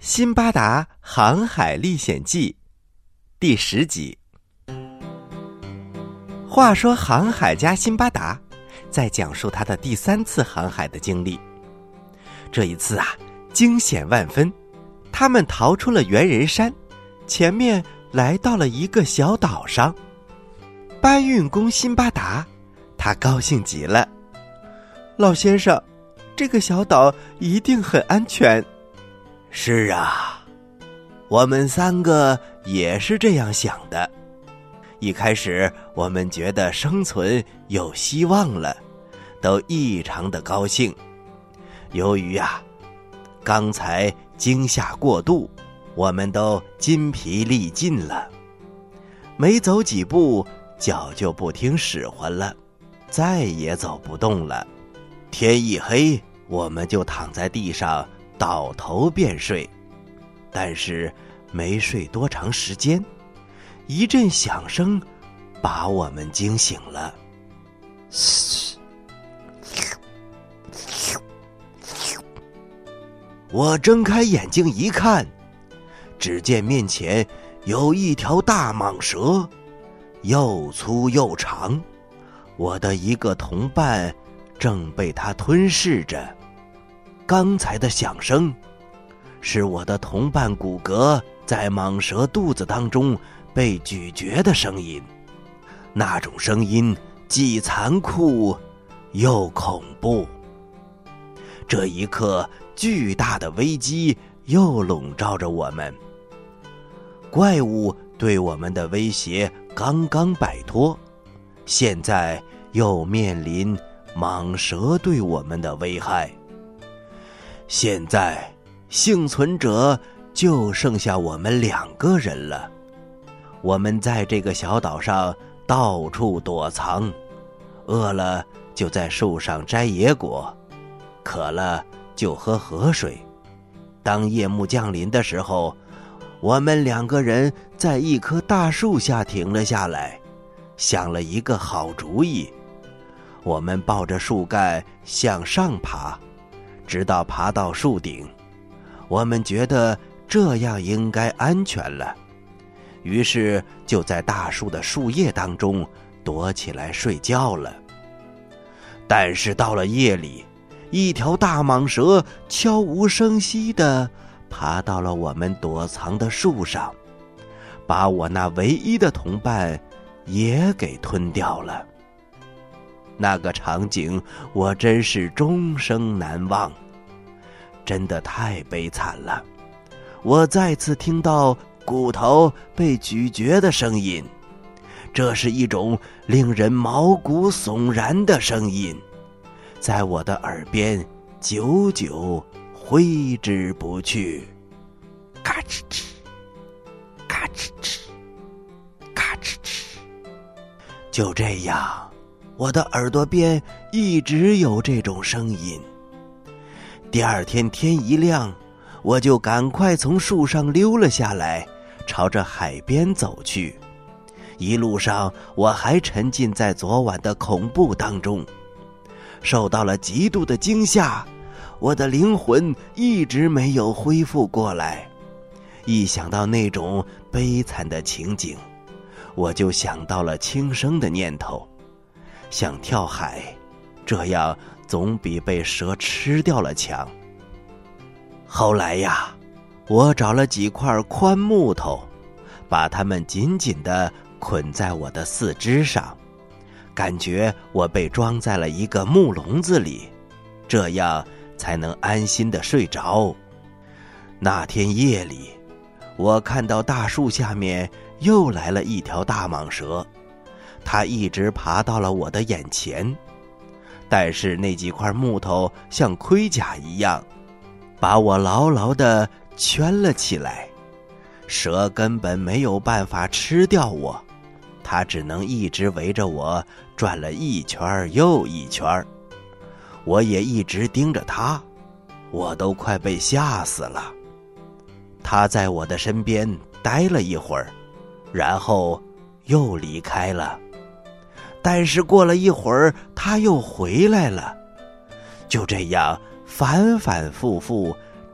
辛巴达航海历险记第10集。话说航海家辛巴达在讲述他的第3次航海的经历。这一次惊险万分，他们逃出了猿人山，前面来到了一个小岛上。搬运工辛巴达他高兴极了，老先生，这个小岛一定很安全。是啊，我们3个也是这样想的。一开始我们觉得生存有希望了，都异常的高兴。由于刚才惊吓过度，我们都筋疲力尽了，没走几步脚就不听使唤了，再也走不动了。天一黑，我们就躺在地上倒头便睡。但是没睡多长时间，一阵响声把我们惊醒了。我睁开眼睛一看，只见面前有一条大蟒蛇，又粗又长，我的一个同伴正被它吞噬着。刚才的响声是我的同伴骨骼在蟒蛇肚子当中被咀嚼的声音，那种声音既残酷又恐怖。这一刻，巨大的危机又笼罩着我们。怪物对我们的威胁刚刚摆脱，现在又面临蟒蛇对我们的危害。现在幸存者就剩下我们2个人了。我们在这个小岛上到处躲藏，饿了就在树上摘野果，渴了就喝河水。当夜幕降临的时候，我们2个人在一棵大树下停了下来，想了一个好主意。我们抱着树干向上爬，直到爬到树顶。我们觉得这样应该安全了，于是就在大树的树叶当中躲起来睡觉了。但是到了夜里，一条大蟒蛇悄无声息地爬到了我们躲藏的树上，把我那唯一的同伴也给吞掉了。那个场景我真是终生难忘，真的太悲惨了。我再次听到骨头被咀嚼的声音，这是一种令人毛骨悚然的声音，在我的耳边久久挥之不去。咔哧哧，咔哧哧，咔哧哧。就这样，我的耳朵边一直有这种声音。第2天天一亮，我就赶快从树上溜了下来，朝着海边走去。一路上我还沉浸在昨晚的恐怖当中，受到了极度的惊吓，我的灵魂一直没有恢复过来。一想到那种悲惨的情景，我就想到了轻生的念头，想跳海，这样总比被蛇吃掉了强。后来我找了几块宽木头，把它们紧紧地捆在我的4肢上，感觉我被装在了一个木笼子里，这样才能安心地睡着。那天夜里，我看到大树下面又来了一条大蟒蛇，它一直爬到了我的眼前，但是那几块木头像盔甲一样，把我牢牢地圈了起来。蛇根本没有办法吃掉我，它只能一直围着我转了一圈又一圈。我也一直盯着它，我都快被吓死了。它在我的身边待了一会儿，然后又离开了。但是过了一会儿，它又回来了。就这样反反复复，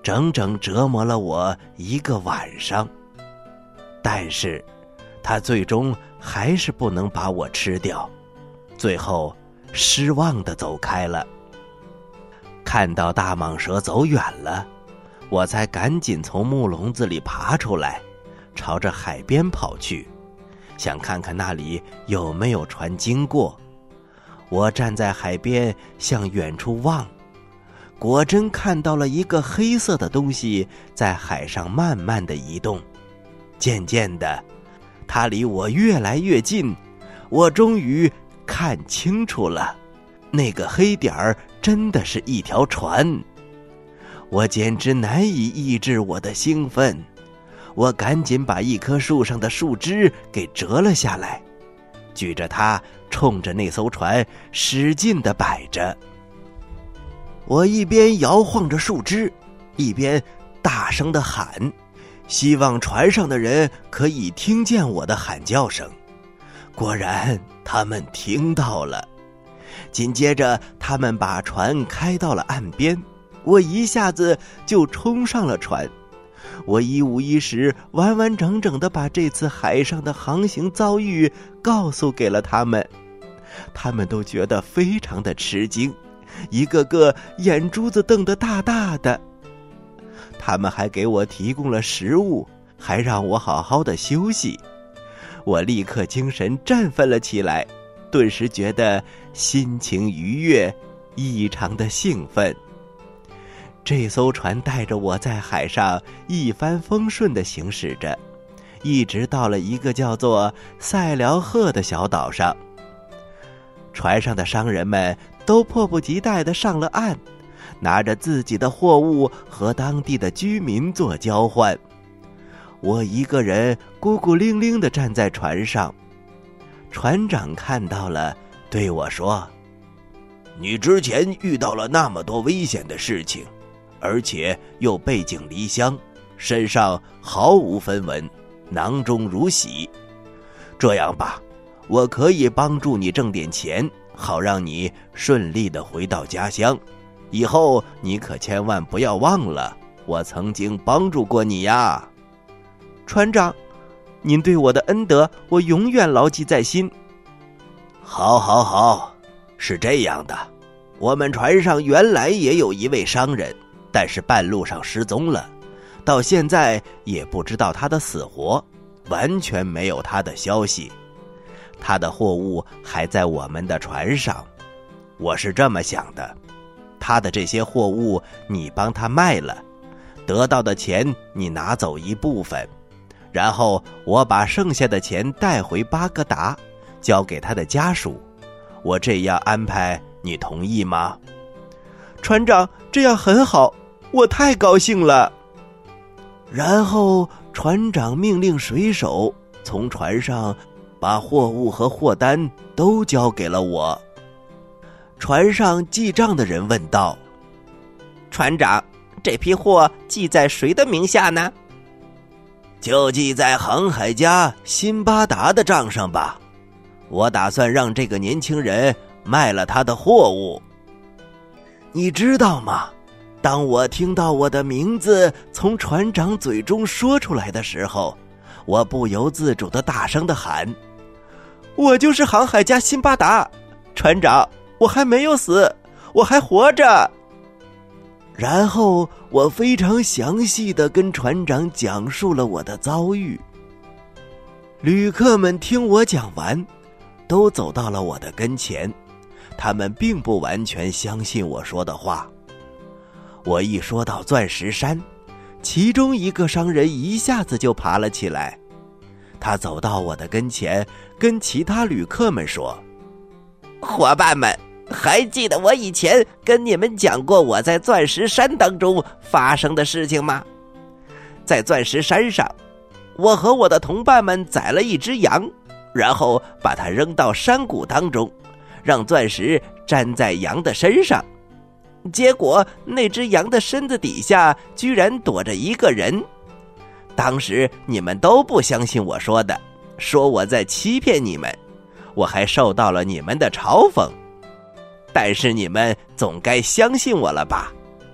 整整折磨了我1个晚上。但是他最终还是不能把我吃掉，最后失望地走开了。看到大蟒蛇走远了，我才赶紧从木笼子里爬出来，朝着海边跑去，想看看那里有没有船经过。我站在海边向远处望，果真看到了一个黑色的东西在海上慢慢地移动。渐渐的，它离我越来越近，我终于看清楚了，那个黑点儿真的是一条船。我简直难以抑制我的兴奋，我赶紧把一棵树上的树枝给折了下来，举着它冲着那艘船使劲地摆着。我一边摇晃着树枝，一边大声地喊，希望船上的人可以听见我的喊叫声。果然他们听到了，紧接着他们把船开到了岸边，我一下子就冲上了船。我一五一十完完整整地把这次海上的航行遭遇告诉给了他们，他们都觉得非常的吃惊，一个个眼珠子瞪得大大的。他们还给我提供了食物，还让我好好的休息。我立刻精神振奋了起来，顿时觉得心情愉悦，异常的兴奋。这艘船带着我在海上一帆风顺地行驶着，一直到了一个叫做塞辽赫的小岛上。船上的商人们都迫不及待地上了岸，拿着自己的货物和当地的居民做交换。我一个人孤孤零零地站在船上。船长看到了，对我说：“你之前遇到了那么多危险的事情，而且又背井离乡，身上毫无分文，囊中如洗。这样吧，我可以帮助你挣点钱，好让你顺利地回到家乡。以后你可千万不要忘了，我曾经帮助过你呀。”船长，您对我的恩德，我永远牢记在心。好好好，是这样的，我们船上原来也有一位商人，但是半路上失踪了，到现在也不知道他的死活，完全没有他的消息。他的货物还在我们的船上。我是这么想的，他的这些货物你帮他卖了，得到的钱你拿走一部分，然后我把剩下的钱带回巴格达，交给他的家属。我这样安排，你同意吗？船长，这样很好，我太高兴了。然后船长命令水手从船上把货物和货单都交给了我。船上记账的人问道：“船长，这批货记在谁的名下呢？”就记在航海家辛巴达的账上吧。我打算让这个年轻人卖了他的货物。你知道吗？当我听到我的名字从船长嘴中说出来的时候，我不由自主地大声地喊：“我就是航海家辛巴达！船长，我还没有死，我还活着！”然后我非常详细地跟船长讲述了我的遭遇。旅客们听我讲完，都走到了我的跟前，他们并不完全相信我说的话。我一说到钻石山，其中一个商人一下子就爬了起来，他走到我的跟前，跟其他旅客们说：“伙伴们，还记得我以前跟你们讲过我在钻石山当中发生的事情吗？在钻石山上，我和我的同伴们宰了一只羊，然后把它扔到山谷当中，让钻石粘在羊的身上。结果那只羊的身子底下居然躲着一个人。当时你们都不相信我说的，说我在欺骗你们，我还受到了你们的嘲讽。但是你们总该相信我了吧？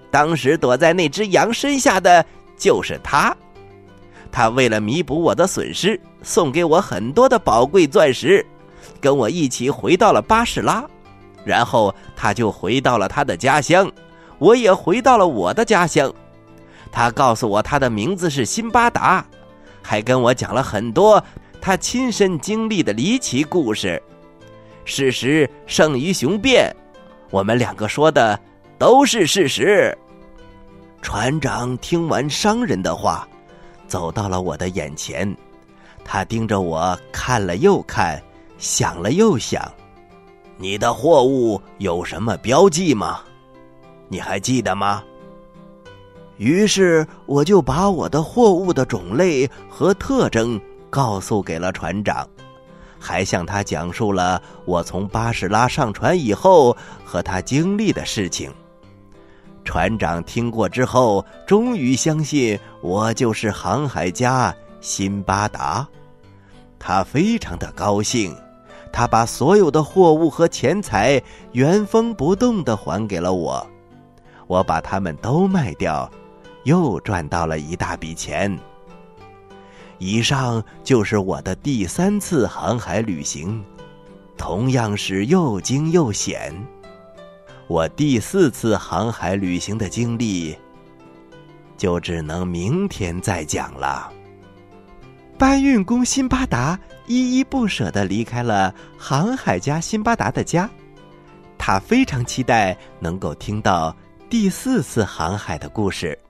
当时躲在那只羊身下的就是他。他为了弥补我的损失，送给我很多的宝贵钻石，跟我一起回到了巴士拉。然后他就回到了他的家乡，我也回到了我的家乡。他告诉我他的名字是辛巴达，还跟我讲了很多他亲身经历的离奇故事。事实胜于雄辩，我们两个说的都是事实。船长听完商人的话，走到了我的眼前，他盯着我看了又看，想了又想。你的货物有什么标记吗？你还记得吗？于是我就把我的货物的种类和特征告诉给了船长，还向他讲述了我从巴士拉上船以后和他经历的事情。船长听过之后，终于相信我就是航海家辛巴达。他非常的高兴，他把所有的货物和钱财原封不动地还给了我。我把它们都卖掉，又赚到了一大笔钱。以上就是我的第3次航海旅行，同样是又惊又险。我第4次航海旅行的经历，就只能明天再讲了。搬运工辛巴达依依不舍地离开了航海家辛巴达的家，他非常期待能够听到第4次航海的故事。